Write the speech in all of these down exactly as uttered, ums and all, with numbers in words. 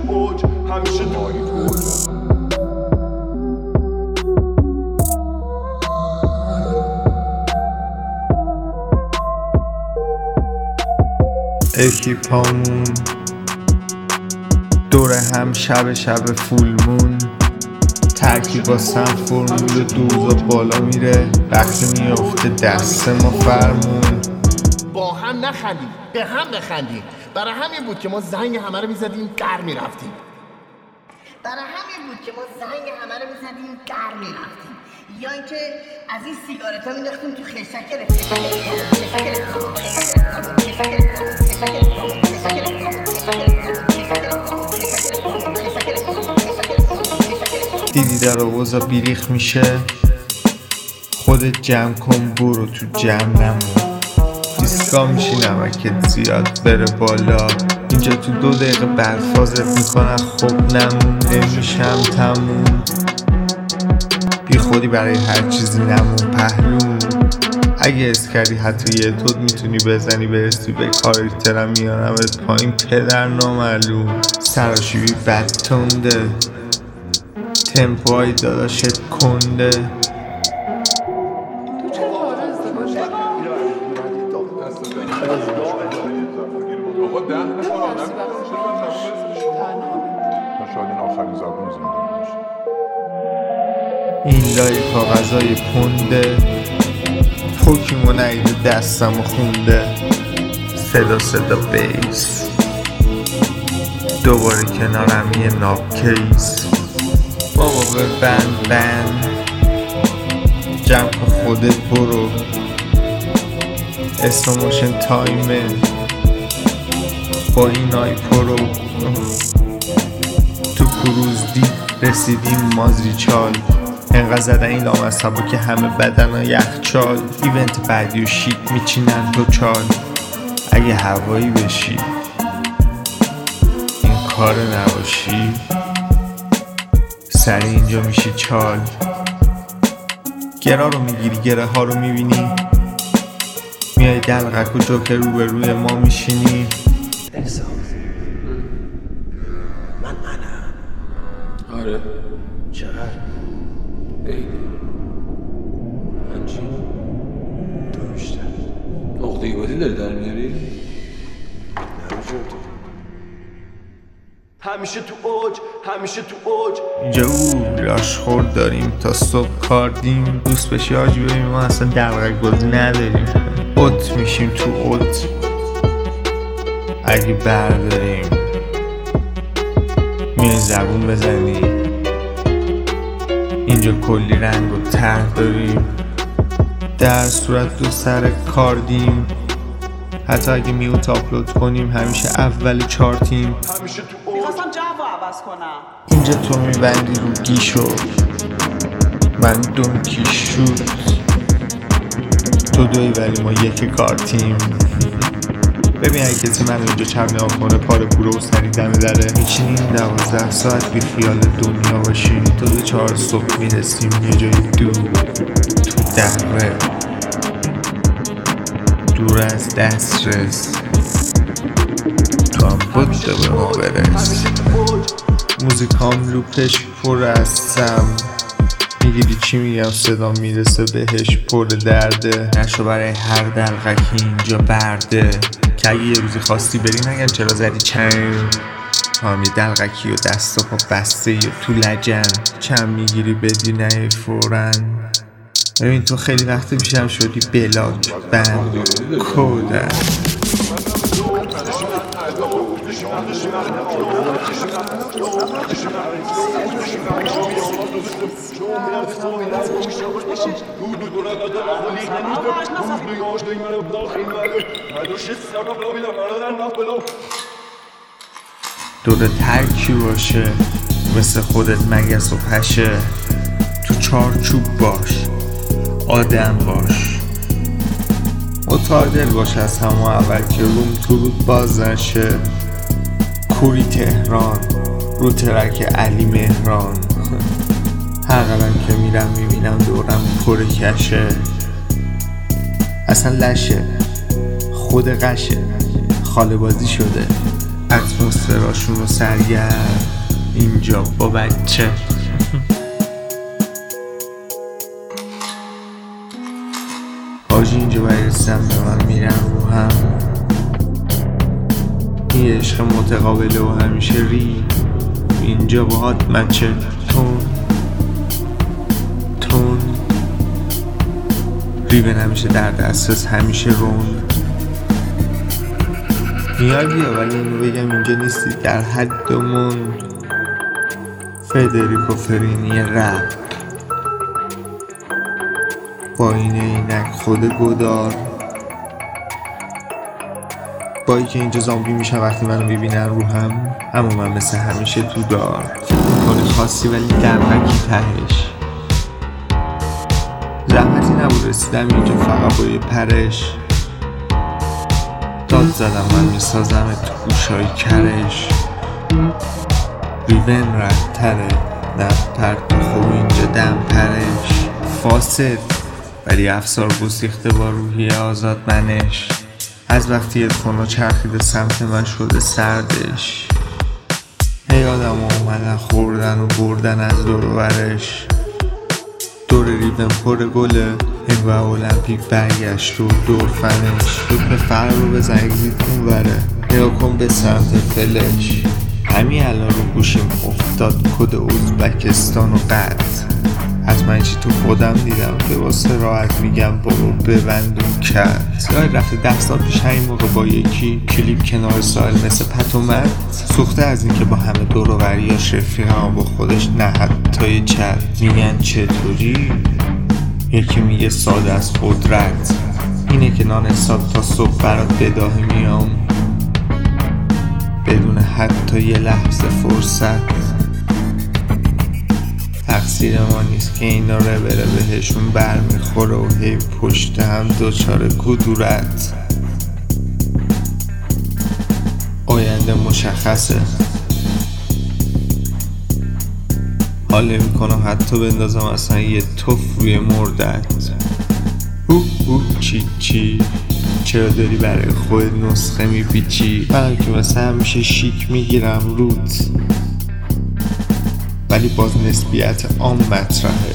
اوج همیشه تو اوج. اکیپامون دور هم شب شب فولمون ترکیب با سم فرمول و دوزا بالا میره وقتی میافته دست ما فرمون. با هم نخندیم به هم بخندیم. برای همین بود که ما زنگ همه رو میزدیم گر میرفتیم. برای همین بود که ما زنگ همه رو میزدیم گر میرفتیم. یا اینکه از این سیگارت ها مینداختیم تو خشک دیدی در آوازا بیریخ میشه خودت جمع کن برو تو جمع نمون. دیسکا میشی نمکت زیاد بره بالا اینجا تو دو دقیقه برفازت میکنن خب نمون نمیشم تموم. بی خودی برای هر چیزی نمون پهلون. اگه اس کردی حتی یه تود میتونی بزنی برسی به کاراکترم میارمت پایین پدر نامعلوم. سراشیبی بد تنده تمپوهای داداشت کنده. این لای کاغذای پونده پوکیمو نایده دستمو خونده. صدا صدا بیس دوباره کنارم یه ناب کیس. بابا به بند بند جمع خودت برو اسلوموشن تایمه با این آی پرو. تو کروزدی رسیدیم مازری چال انقدر زدن این لامصبا که همه بدن ها یخچال. ایونت بعدی و شیت میچینن دو چال اگه هوایی بشی این کار نباشی سری اینجا میشی چال. گرا رو میگیری گره ها رو میبینی میای دلقک و جوکر رو به روی ما میشینی. من منم. آره چقدر؟ ای من چی؟ تو بیشتر نقطه گاتی داری در میاری؟ نمیشه تو همیشه تو اوج همیشه تو اوج. اینجا او لاشخور داریم تا صبح کار دیم. دوست بشی آجی ببین ما اصلا دلقک بازی نداریم. اوت میشیم تو اوت اگه برداریم میای زبون بزنی. اینجا کلی رنگ و طرح داریم در صورت دو سر کار دیم. حتی اگه میوت آپلود کنیم همیشه اول چارتیم. همیشه تو اوج. میخواستم جو عوض کنم. اینجا تو میبندی رو گیشو من دونکی شوت تو دوی ولی ما یک کارتیم. ببین اگه کسی من اینجا چپ نگاه کنه پاره پوره و سری دم داره میچینیم دوازده ساعت بی خیال دنیا باشیم. تا دو چهار صبح میرسیم یه جای دور تو دره دور از دسترس تو هم بوده به ما برس. موزیکام لوپش پر از سم میگیری چی میگم صدا میرسه بهش پر درده. نشو برای هر دلقکی اینجا برده که اگه یه روزی خواستی بری نگن چرا زدی چند. هم یه دلقکی و دست و پا بسته یا تو لجن چند میگیری بدی نه فورن. ببین تو خیلی وقت پیشم شدی بلاک بند کودن. دوره ترکی باشه مثل خودت مگس و پشه. تو چارچوب باش آدم باش متعادل باش از همه اول که روم تو رود باز نشه. کوری تهران رو ترک علی مهران هر قدم که میرم میبینم دورم پر کشه. اصلا لشه خود قشه خاله بازی شده اتمسفراشون رو سرگرم اینجا با بچه. حاجی اینجا برسم به من میرن رو هم، این عشق متقابله و همیشه ری اینجا باهات مچه تون تون ریون همیشه در دسترس همیشه رون میادی ولی اینو بگم اینجا نیستی در حدمون. فدریکو فرینی رپ با این اینک خود گدار با ای که اینجا زامبی میشن وقتی منو ببینن رو هم، اما من مثل همیشه تو دار میکنی خاصی ولی دمکی تهش. زحمتی نبود رسیدم اینجا فقط با یه پرش، داد زدم من میسازم تو گوشای کرش. ریون رد تره نه پرد خوب اینجا دم پرش. فاسد ولی افسار گسیخته با روحی آزاد منش. از وقتی ادخونا چرخیده سمت من شده سردش. هی آدم اومدن خوردن و بردن از دور و برش. دور ریون پر گله این و المپیک برگشت و دور فنش. دوپ فر رو بزن اگزیت اون وره نیا کن به سمت فلش. همین الان رو گوشیم افتاد کد ازبکستان و قط. از من چی تو خودم دیدم که واسه راحت میگم برو ببند اون کرد. یاد رفته ده سال پیش همین موقع با یکی کلیپ کنار ساحل مثل پت و مت سوخته از این که با همه دور و بریاش رفیقم با خودش نه حتی چت. میگن چطوری؟ یکی میگه ساده از قدرت اینه که نان حساب تا صبح برات بداهی میام بدون حتی یه لحظه فرصت. تقصیر ما نیست که اینا رو بره بهشون برمیخوره و هی پشت هم دوچار کدورت. آینده مشخصه حاله میکنم حتی بندازم اصلا یه توف روی مردت. اوه اوه چی چی چرا داری برای خود نسخه میپیچی؟ منم که مثلا همیشه شیک میگیرم روت ولی باز نسبیت عام مطرحه.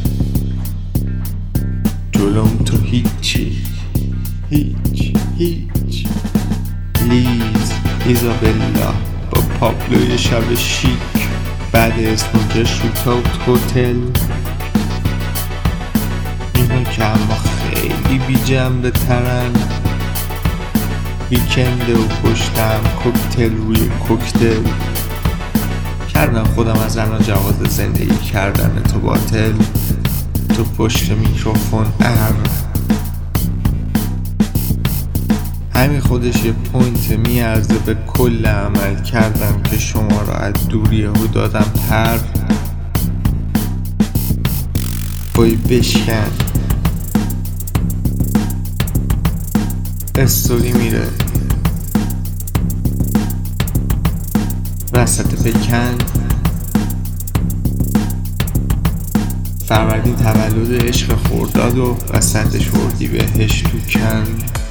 جلوم تو هیچی هیچ هیچ. لیز ایزابلا با پابلوی شب شیک بعد اسمونجا شوتاوت هتل. اینه که اما خیلی بی جنبه ترن. ویکنده و پشتم کوکتل روی کوکتل کردم خودم از الان جواز زندگی کردن تو باطل. تو پشت میکروفون ار همین خودش یه پوینت میارزه به کل عمل کردم که شما را از دوری هو دادم پر. بای بشکن استوری میره وسط بکن. فروردین تولد عشق خورداد و وسطش وردی بهش تو کن.